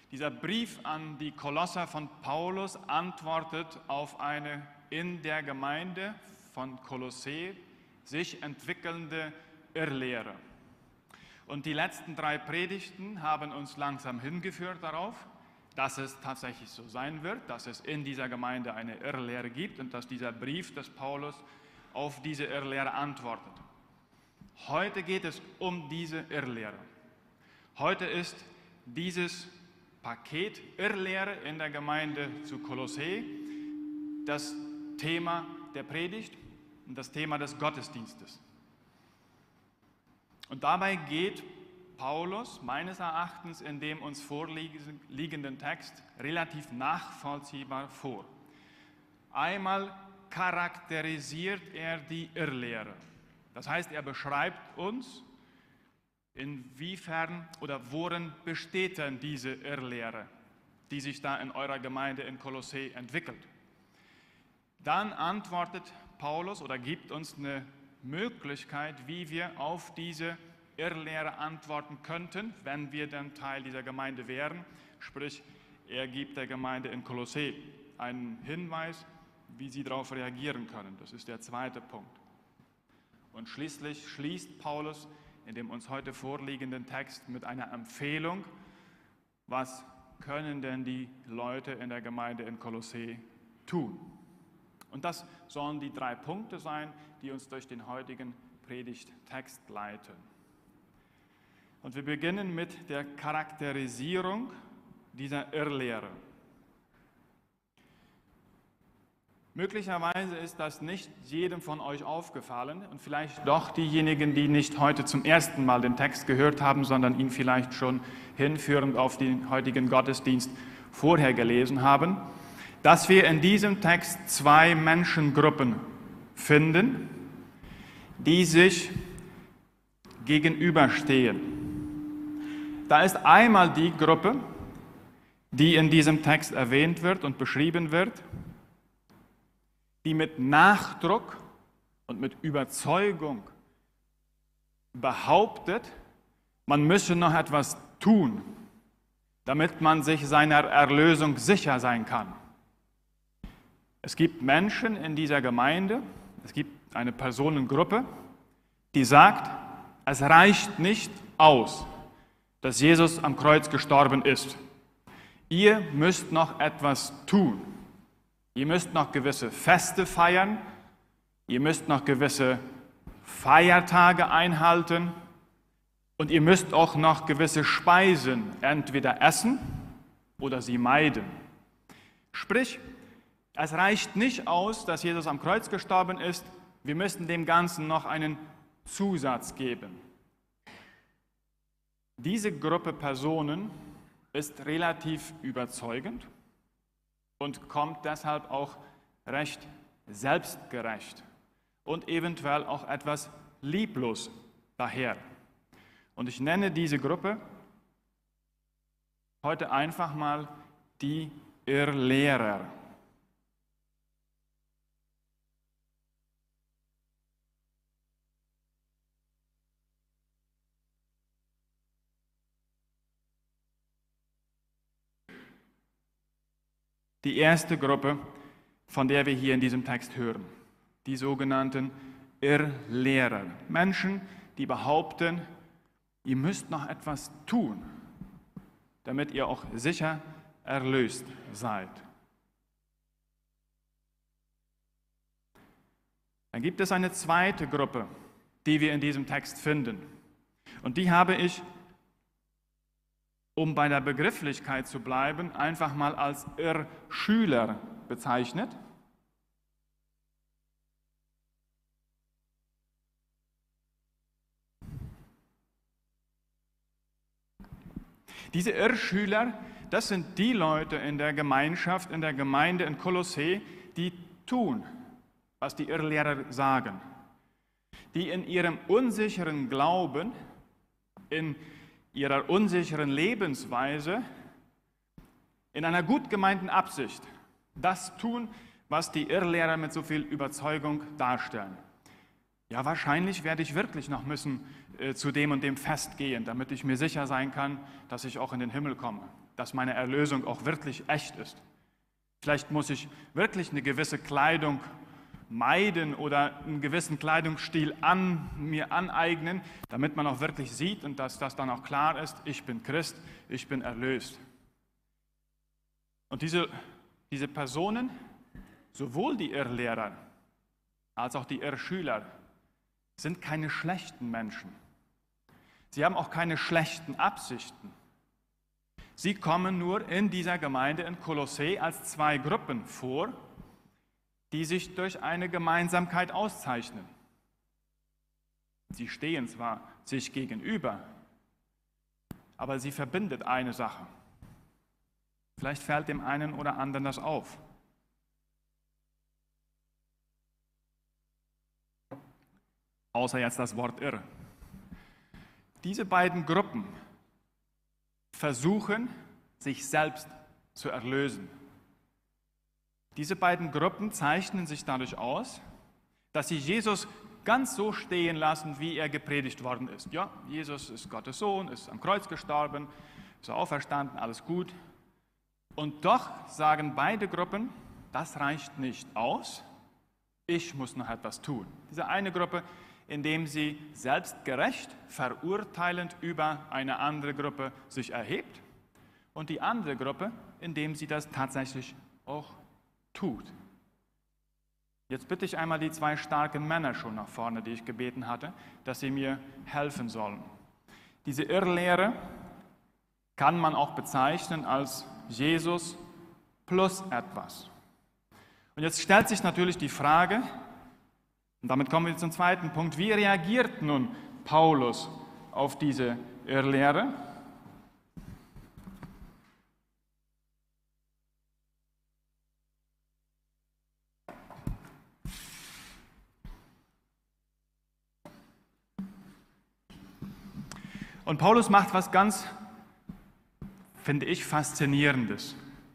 Dieser Brief an die Kolosser von Paulus antwortet auf eine in der Gemeinde von Kolossä sich entwickelnde Irrlehre. Und die letzten 3 Predigten haben uns langsam hingeführt darauf, dass es tatsächlich so sein wird, dass es in dieser Gemeinde eine Irrlehre gibt und dass dieser Brief des Paulus auf diese Irrlehre antwortet. Heute geht es um diese Irrlehre. Heute ist dieses Paket Irrlehre in der Gemeinde zu Kolossä das Thema der Predigt und das Thema des Gottesdienstes. Und dabei geht Paulus meines Erachtens in dem uns vorliegenden Text relativ nachvollziehbar vor. Einmal charakterisiert er die Irrlehre. Das heißt, er beschreibt uns, inwiefern oder worin besteht denn diese Irrlehre, die sich da in eurer Gemeinde in Kolossä entwickelt. Dann antwortet Paulus oder gibt uns eine Möglichkeit, wie wir auf diese Irrlehre antworten könnten, wenn wir dann Teil dieser Gemeinde wären. Sprich, er gibt der Gemeinde in Kolossä einen Hinweis, wie sie darauf reagieren können. Das ist der zweite Punkt. Und schließlich schließt Paulus in dem uns heute vorliegenden Text mit einer Empfehlung, was können denn die Leute in der Gemeinde in Kolossä tun. Und das sollen die 3 Punkte sein, die uns durch den heutigen Predigttext leiten. Und wir beginnen mit der Charakterisierung dieser Irrlehre. Möglicherweise ist das nicht jedem von euch aufgefallen und vielleicht doch diejenigen, die nicht heute zum ersten Mal den Text gehört haben, sondern ihn vielleicht schon hinführend auf den heutigen Gottesdienst vorher gelesen haben, dass wir in diesem Text 2 Menschengruppen finden, die sich gegenüberstehen. Da ist einmal die Gruppe, die in diesem Text erwähnt wird und beschrieben wird, die mit Nachdruck und mit Überzeugung behauptet, man müsse noch etwas tun, damit man sich seiner Erlösung sicher sein kann. Es gibt Menschen in dieser Gemeinde, es gibt eine Personengruppe, die sagt, es reicht nicht aus, dass Jesus am Kreuz gestorben ist. Ihr müsst noch etwas tun. Ihr müsst noch gewisse Feste feiern, ihr müsst noch gewisse Feiertage einhalten und ihr müsst auch noch gewisse Speisen entweder essen oder sie meiden. Sprich, es reicht nicht aus, dass Jesus am Kreuz gestorben ist, wir müssen dem Ganzen noch einen Zusatz geben. Diese Gruppe Personen ist relativ überzeugend und kommt deshalb auch recht selbstgerecht und eventuell auch etwas lieblos daher. Und ich nenne diese Gruppe heute einfach mal die Irrlehrer. Die erste Gruppe, von der wir hier in diesem Text hören, die sogenannten Irrlehrer. Menschen, die behaupten, ihr müsst noch etwas tun, damit ihr auch sicher erlöst seid. Dann gibt es eine zweite Gruppe, die wir in diesem Text finden. Und die habe ich, um bei der Begrifflichkeit zu bleiben, einfach mal als Irrschüler bezeichnet. Diese Irrschüler, das sind die Leute in der Gemeinschaft, in der Gemeinde in Kolossä, die tun, was die Irrlehrer sagen, die in ihrem unsicheren Glauben, in ihrer unsicheren Lebensweise, in einer gut gemeinten Absicht, das tun, was die Irrlehrer mit so viel Überzeugung darstellen. Ja, wahrscheinlich werde ich wirklich noch müssen zu dem und dem Fest gehen, damit ich mir sicher sein kann, dass ich auch in den Himmel komme, dass meine Erlösung auch wirklich echt ist. Vielleicht muss ich wirklich eine gewisse Kleidung meiden oder einen gewissen Kleidungsstil mir aneignen, damit man auch wirklich sieht und dass das dann auch klar ist, ich bin Christ, ich bin erlöst. Und diese Personen, sowohl die Irrlehrer als auch die Irrschüler, sind keine schlechten Menschen. Sie haben auch keine schlechten Absichten. Sie kommen nur in dieser Gemeinde in Kolossä als zwei Gruppen vor, die sich durch eine Gemeinsamkeit auszeichnen. Sie stehen zwar sich gegenüber, aber sie verbindet eine Sache. Vielleicht fällt dem einen oder anderen das auf. Außer jetzt das Wort irre. Diese beiden Gruppen versuchen, sich selbst zu erlösen. Diese beiden Gruppen zeichnen sich dadurch aus, dass sie Jesus ganz so stehen lassen, wie er gepredigt worden ist. Ja, Jesus ist Gottes Sohn, ist am Kreuz gestorben, ist auferstanden, alles gut. Und doch sagen beide Gruppen, das reicht nicht aus, ich muss noch etwas tun. Diese eine Gruppe, indem sie selbstgerecht, verurteilend über eine andere Gruppe sich erhebt, und die andere Gruppe, indem sie das tatsächlich auch tut. Jetzt bitte ich einmal die zwei starken Männer schon nach vorne, die ich gebeten hatte, dass sie mir helfen sollen. Diese Irrlehre kann man auch bezeichnen als Jesus plus etwas. Und jetzt stellt sich natürlich die Frage, und damit kommen wir zum zweiten Punkt, wie reagiert nun Paulus auf diese Irrlehre? Und Paulus macht was ganz, finde ich, Faszinierendes.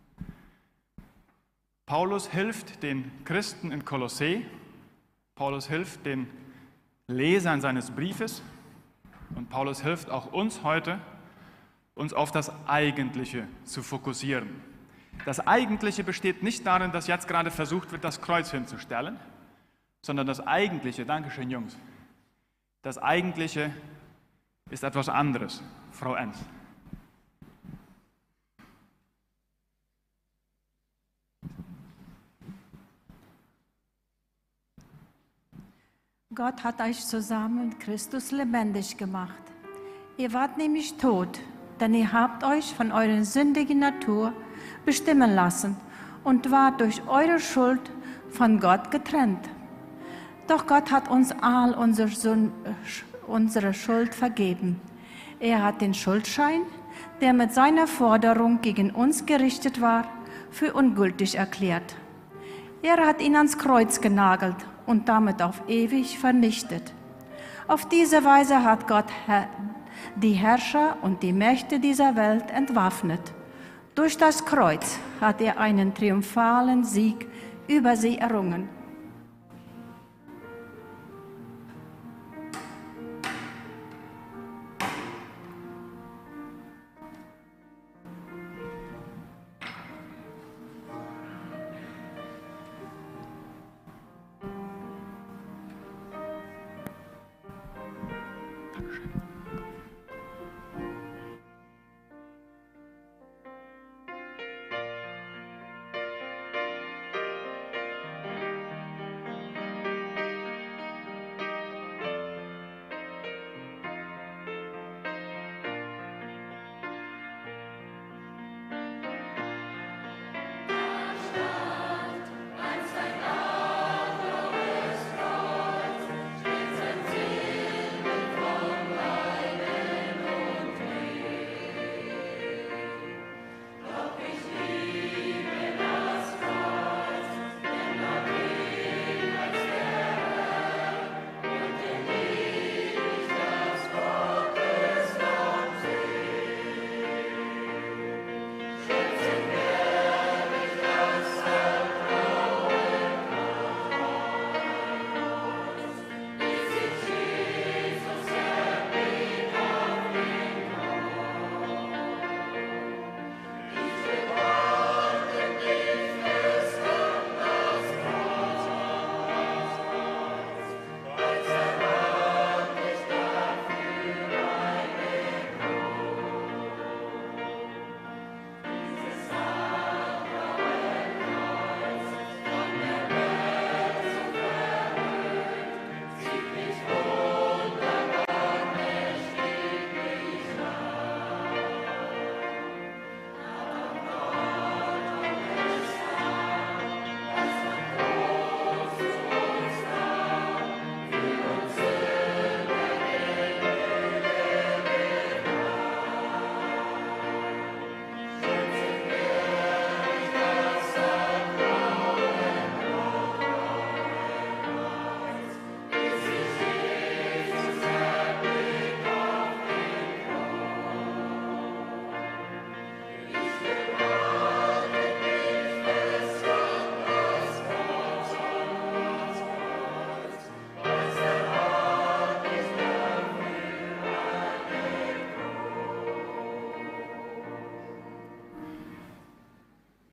Paulus hilft den Christen in Kolossä, Paulus hilft den Lesern seines Briefes und Paulus hilft auch uns heute, uns auf das Eigentliche zu fokussieren. Das Eigentliche besteht nicht darin, dass jetzt gerade versucht wird, das Kreuz hinzustellen, sondern das Eigentliche, Dankeschön Jungs, das Eigentliche ist etwas anderes, Frau Enz. Gott hat euch zusammen mit Christus lebendig gemacht. Ihr wart nämlich tot, denn ihr habt euch von eurer sündigen Natur bestimmen lassen und wart durch eure Schuld von Gott getrennt. Doch Gott hat uns all unsere Schuld vergeben. Er hat den Schuldschein, der mit seiner Forderung gegen uns gerichtet war, für ungültig erklärt. Er hat ihn ans Kreuz genagelt und damit auf ewig vernichtet. Auf diese Weise hat Gott die Herrscher und die Mächte dieser Welt entwaffnet. Durch das Kreuz hat er einen triumphalen Sieg über sie errungen.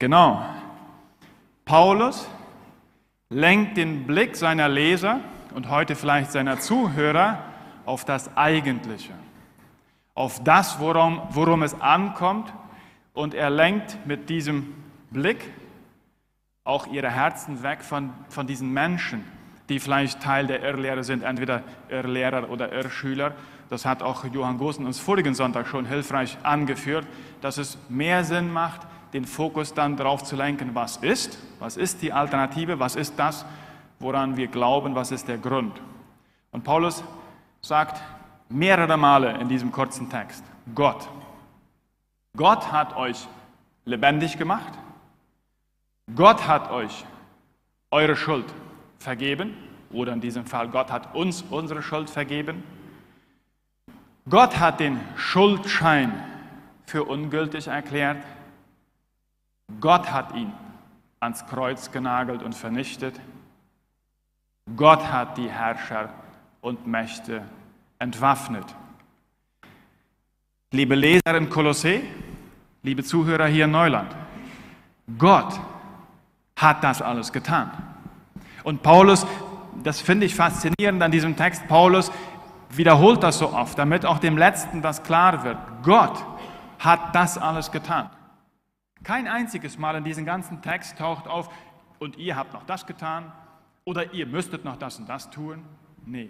Genau. Paulus lenkt den Blick seiner Leser und heute vielleicht seiner Zuhörer auf das Eigentliche, auf das, worum es ankommt, und er lenkt mit diesem Blick auch ihre Herzen weg von diesen Menschen, die vielleicht Teil der Irrlehre sind, entweder Irrlehrer oder Irrschüler. Das hat auch Johann Goossen uns vorigen Sonntag schon hilfreich angeführt, dass es mehr Sinn macht, den Fokus dann darauf zu lenken, was ist die Alternative, was ist das, woran wir glauben, was ist der Grund. Und Paulus sagt mehrere Male in diesem kurzen Text, Gott hat euch lebendig gemacht, Gott hat euch eure Schuld vergeben, oder in diesem Fall, Gott hat uns unsere Schuld vergeben. Gott hat den Schuldschein für ungültig erklärt. Gott hat ihn ans Kreuz genagelt und vernichtet. Gott hat die Herrscher und Mächte entwaffnet. Liebe Leser in Kolossee, liebe Zuhörer hier in Neuland, Gott hat das alles getan. Und Paulus, das finde ich faszinierend an diesem Text, Paulus wiederholt das so oft, damit auch dem Letzten das klar wird. Gott hat das alles getan. Kein einziges Mal in diesem ganzen Text taucht auf, und ihr habt noch das getan, oder ihr müsstet noch das und das tun. Nee.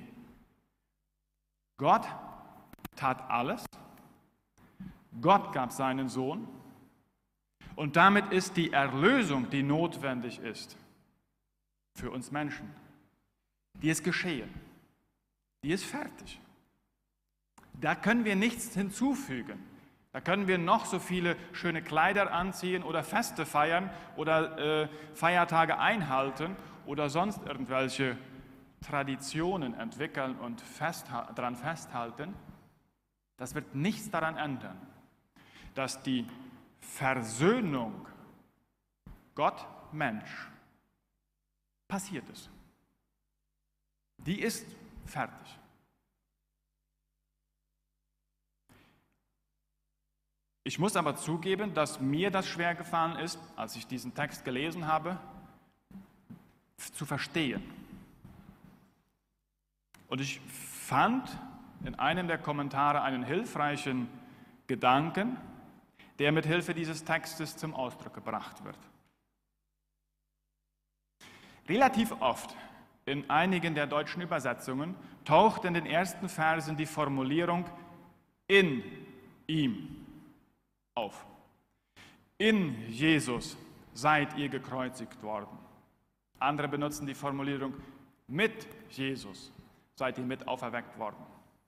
Gott tat alles. Gott gab seinen Sohn. Und damit ist die Erlösung, die notwendig ist für uns Menschen, die ist geschehen. Die ist fertig. Da können wir nichts hinzufügen. Da können wir noch so viele schöne Kleider anziehen oder Feste feiern oder Feiertage einhalten oder sonst irgendwelche Traditionen entwickeln und daran festhalten. Das wird nichts daran ändern, dass die Versöhnung Gott-Mensch passiert ist. Die ist fertig. Ich muss aber zugeben, dass mir das schwer gefallen ist, als ich diesen Text gelesen habe, zu verstehen. Und ich fand in einem der Kommentare einen hilfreichen Gedanken, der mit Hilfe dieses Textes zum Ausdruck gebracht wird. Relativ oft in einigen der deutschen Übersetzungen taucht in den ersten Versen die Formulierung in ihm auf. In Jesus seid ihr gekreuzigt worden. Andere benutzen die Formulierung mit Jesus seid ihr mit auferweckt worden.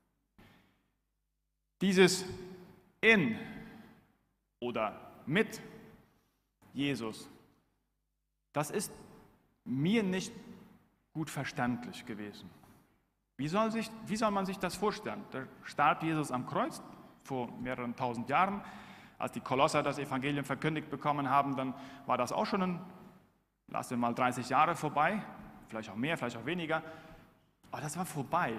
Dieses in oder mit Jesus, das ist mir nicht gut verständlich gewesen. Wie soll man sich das vorstellen? Da starb Jesus am Kreuz vor mehreren tausend Jahren. Als die Kolosser das Evangelium verkündigt bekommen haben, dann war das auch schon lassen wir mal 30 Jahre vorbei, vielleicht auch mehr, vielleicht auch weniger, aber das war vorbei.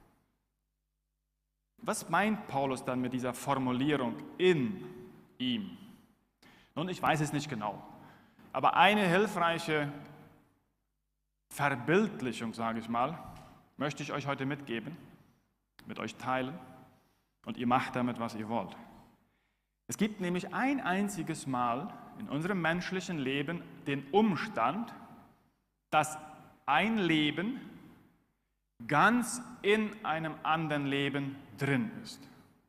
Was meint Paulus dann mit dieser Formulierung in ihm? Nun, ich weiß es nicht genau, aber eine hilfreiche Verbildlichung, sage ich mal, möchte ich euch heute mitgeben, mit euch teilen, und ihr macht damit, was ihr wollt. Es gibt nämlich ein einziges Mal in unserem menschlichen Leben den Umstand, dass ein Leben ganz in einem anderen Leben drin ist.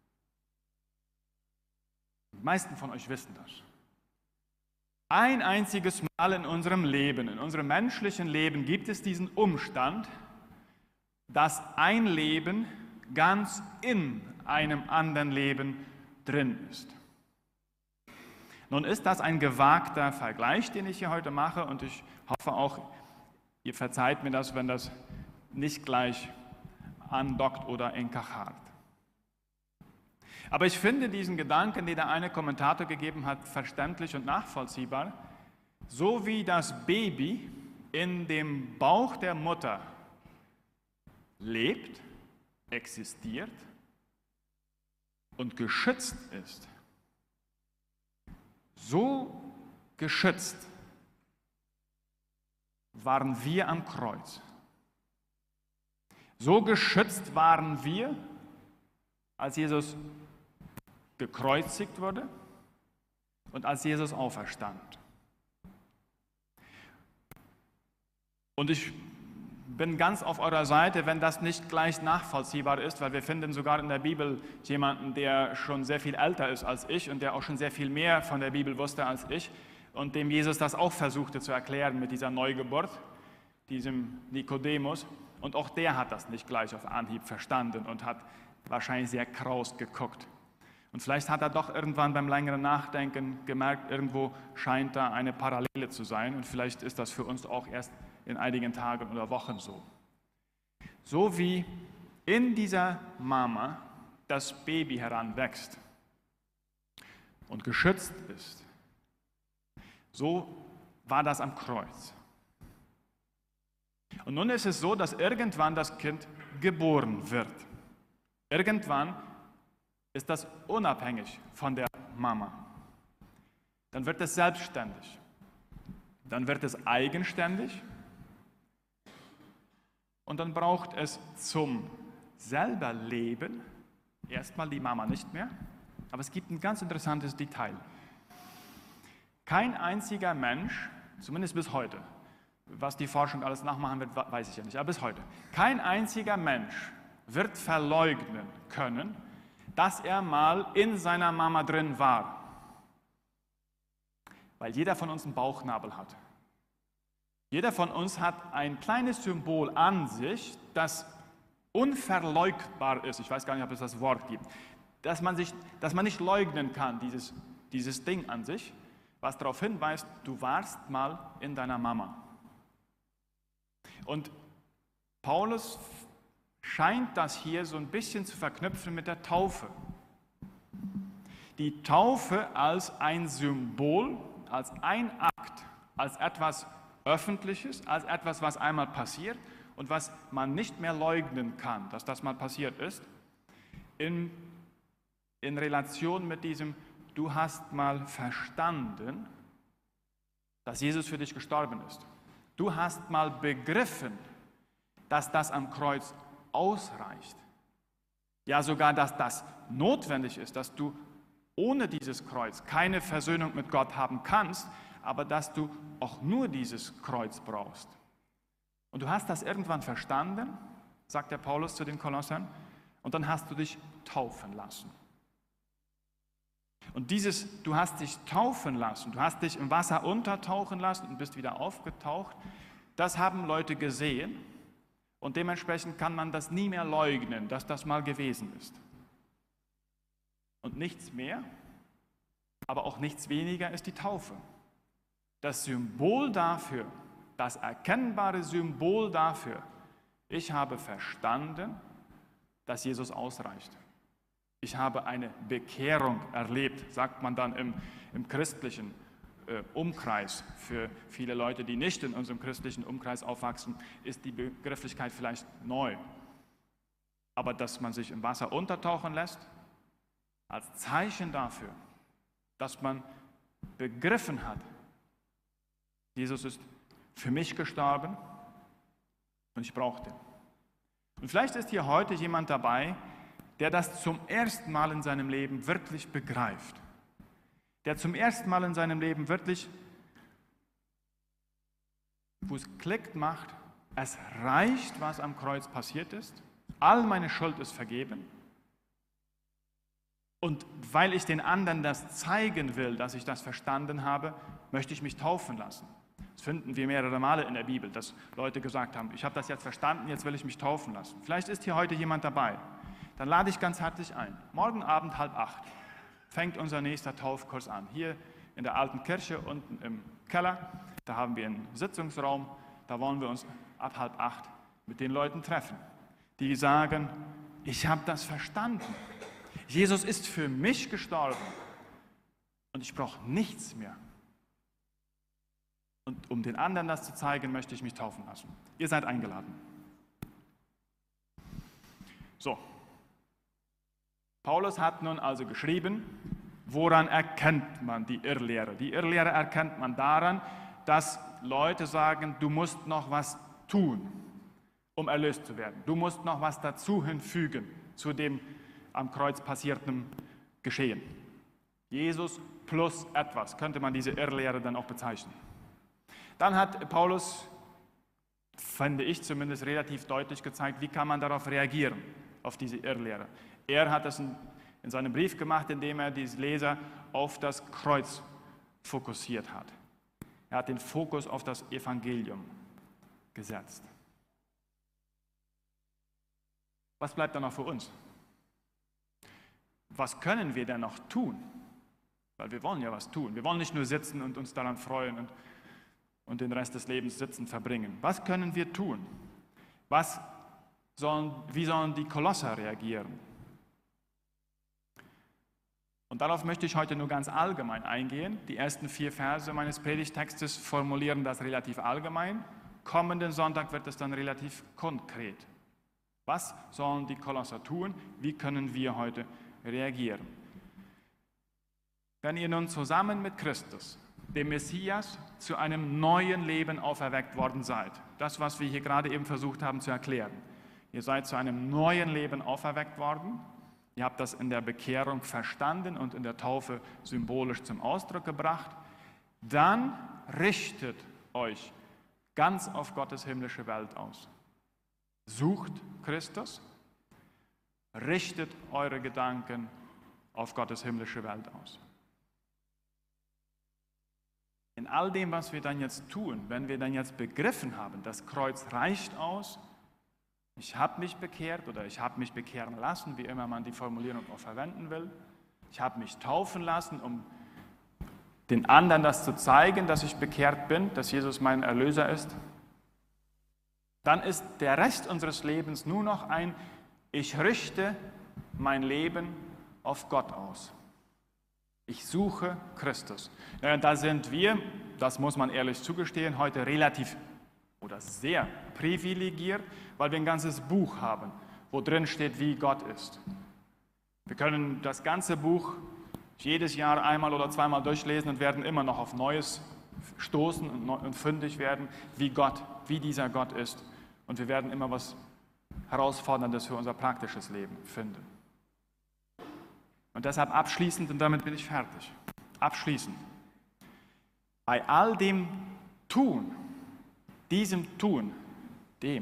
Die meisten von euch wissen das. Ein einziges Mal in unserem Leben, in unserem menschlichen Leben gibt es diesen Umstand, dass ein Leben ganz in einem anderen Leben drin ist. Nun ist das ein gewagter Vergleich, den ich hier heute mache, und ich hoffe auch, ihr verzeiht mir das, wenn das nicht gleich andockt oder enkachart. Aber ich finde diesen Gedanken, den der eine Kommentator gegeben hat, verständlich und nachvollziehbar. So wie das Baby in dem Bauch der Mutter lebt, existiert und geschützt ist, so geschützt waren wir am Kreuz. So geschützt waren wir, als Jesus gekreuzigt wurde und als Jesus auferstand. Und ich bin ganz auf eurer Seite, wenn das nicht gleich nachvollziehbar ist, weil wir finden sogar in der Bibel jemanden, der schon sehr viel älter ist als ich und der auch schon sehr viel mehr von der Bibel wusste als ich und dem Jesus das auch versuchte zu erklären mit dieser Neugeburt, diesem Nikodemus. Und auch der hat das nicht gleich auf Anhieb verstanden und hat wahrscheinlich sehr kraus geguckt. Und vielleicht hat er doch irgendwann beim längeren Nachdenken gemerkt, irgendwo scheint da eine Parallele zu sein und vielleicht ist das für uns auch erst in einigen Tagen oder Wochen so. So wie in dieser Mama das Baby heranwächst und geschützt ist, so war das am Kreuz. Und nun ist es so, dass irgendwann das Kind geboren wird. Irgendwann ist das unabhängig von der Mama. Dann wird es selbstständig. Dann wird es eigenständig. Und dann braucht es zum selber Leben erstmal die Mama nicht mehr. Aber es gibt ein ganz interessantes Detail. Kein einziger Mensch, zumindest bis heute, was die Forschung alles nachmachen wird, weiß ich ja nicht, aber bis heute, kein einziger Mensch wird verleugnen können, dass er mal in seiner Mama drin war. Weil jeder von uns einen Bauchnabel hat. Jeder von uns hat ein kleines Symbol an sich, das unverleugbar ist. Ich weiß gar nicht, ob es das Wort gibt. Dass man nicht leugnen kann, dieses Ding an sich, was darauf hinweist, du warst mal in deiner Mama. Und Paulus scheint das hier so ein bisschen zu verknüpfen mit der Taufe. Die Taufe als ein Symbol, als ein Akt, als etwas Öffentliches, als etwas, was einmal passiert und was man nicht mehr leugnen kann, dass das mal passiert ist, in Relation mit diesem, du hast mal verstanden, dass Jesus für dich gestorben ist. Du hast mal begriffen, dass das am Kreuz ausreicht. Ja, sogar, dass das notwendig ist, dass du ohne dieses Kreuz keine Versöhnung mit Gott haben kannst, aber dass du auch nur dieses Kreuz brauchst. Und du hast das irgendwann verstanden, sagt der Paulus zu den Kolossern, und dann hast du dich taufen lassen. Und dieses, du hast dich taufen lassen, du hast dich im Wasser untertauchen lassen und bist wieder aufgetaucht, das haben Leute gesehen und dementsprechend kann man das nie mehr leugnen, dass das mal gewesen ist. Und nichts mehr, aber auch nichts weniger ist die Taufe. Das Symbol dafür, das erkennbare Symbol dafür, ich habe verstanden, dass Jesus ausreicht. Ich habe eine Bekehrung erlebt, sagt man dann im christlichen Umkreis. Für viele Leute, die nicht in unserem christlichen Umkreis aufwachsen, ist die Begrifflichkeit vielleicht neu. Aber dass man sich im Wasser untertauchen lässt, als Zeichen dafür, dass man begriffen hat, Jesus ist für mich gestorben und ich brauche den. Und vielleicht ist hier heute jemand dabei, der das zum ersten Mal in seinem Leben wirklich begreift. Der zum ersten Mal in seinem Leben wirklich, wo es klickt macht, es reicht, was am Kreuz passiert ist, all meine Schuld ist vergeben. Und weil ich den anderen das zeigen will, dass ich das verstanden habe, möchte ich mich taufen lassen. Das finden wir mehrere Male in der Bibel, dass Leute gesagt haben, ich habe das jetzt verstanden, jetzt will ich mich taufen lassen. Vielleicht ist hier heute jemand dabei. Dann lade ich ganz herzlich ein. Morgen Abend 7:30 fängt unser nächster Taufkurs an. Hier in der alten Kirche unten im Keller, da haben wir einen Sitzungsraum, da wollen wir uns ab 7:30 mit den Leuten treffen, die sagen, ich habe das verstanden. Jesus ist für mich gestorben und ich brauche nichts mehr. Und um den anderen das zu zeigen, möchte ich mich taufen lassen. Ihr seid eingeladen. So. Paulus hat nun also geschrieben, Woran erkennt man die Irrlehre? Die Irrlehre erkennt man daran, dass Leute sagen, du musst noch was tun, um erlöst zu werden. Du musst noch was dazu hinfügen zu dem am Kreuz passierten Geschehen. Jesus plus etwas, könnte man diese Irrlehre dann auch bezeichnen. Dann hat Paulus, finde ich zumindest, relativ deutlich gezeigt, wie kann man darauf reagieren, auf diese Irrlehre. Er hat das in seinem Brief gemacht, indem er die Leser auf das Kreuz fokussiert hat. Er hat den Fokus auf das Evangelium gesetzt. Was bleibt dann noch für uns? Was können wir denn noch tun? Weil wir wollen ja was tun. Wir wollen nicht nur sitzen und uns daran freuen und den Rest des Lebens sitzen verbringen. Was können wir tun? Wie sollen die Kolosser reagieren? Und darauf möchte ich heute nur ganz allgemein eingehen. Die ersten 4 Verse meines Predigtextes formulieren das relativ allgemein. Kommenden Sonntag wird es dann relativ konkret. Was sollen die Kolosser tun? Wie können wir heute reagieren? Wenn ihr nun zusammen mit Christus, dem Messias, zu einem neuen Leben auferweckt worden seid, das, was wir hier gerade eben versucht haben zu erklären, ihr seid zu einem neuen Leben auferweckt worden, ihr habt das in der Bekehrung verstanden und in der Taufe symbolisch zum Ausdruck gebracht, dann richtet euch ganz auf Gottes himmlische Welt aus. Sucht Christus, richtet eure Gedanken auf Gottes himmlische Welt aus. In all dem, was wir dann jetzt tun, wenn wir dann jetzt begriffen haben, das Kreuz reicht aus, ich habe mich bekehrt oder ich habe mich bekehren lassen, wie immer man die Formulierung auch verwenden will, ich habe mich taufen lassen, um den anderen das zu zeigen, dass ich bekehrt bin, dass Jesus mein Erlöser ist, dann ist der Rest unseres Lebens nur noch ich richte mein Leben auf Gott aus. Ich suche Christus. Ja, da sind wir, das muss man ehrlich zugestehen, heute relativ oder sehr privilegiert, weil wir ein ganzes Buch haben, wo drin steht, wie Gott ist. Wir können das ganze Buch jedes Jahr einmal oder zweimal durchlesen und werden immer noch auf Neues stoßen und fündig werden, wie dieser Gott ist. Und wir werden immer was Herausforderndes für unser praktisches Leben finden. Und deshalb abschließend, und damit bin ich fertig, abschließend, bei all dem Tun, diesem Tun, dem,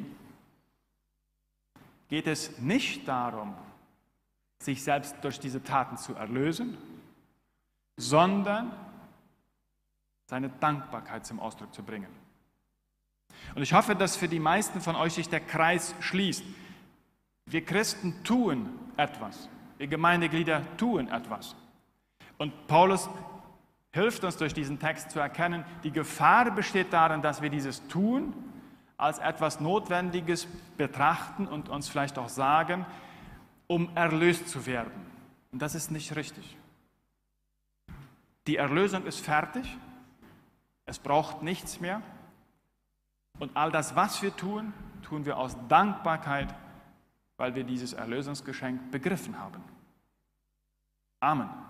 geht es nicht darum, sich selbst durch diese Taten zu erlösen, sondern seine Dankbarkeit zum Ausdruck zu bringen. Und ich hoffe, dass für die meisten von euch sich der Kreis schließt. Wir Christen tun etwas. Wir Gemeindeglieder tun etwas. Und Paulus hilft uns durch diesen Text zu erkennen, die Gefahr besteht darin, dass wir dieses Tun als etwas Notwendiges betrachten und uns vielleicht auch sagen, um erlöst zu werden. Und das ist nicht richtig. Die Erlösung ist fertig, es braucht nichts mehr. Und all das, was wir tun, tun wir aus Dankbarkeit, weil wir dieses Erlösungsgeschenk begriffen haben. Amen.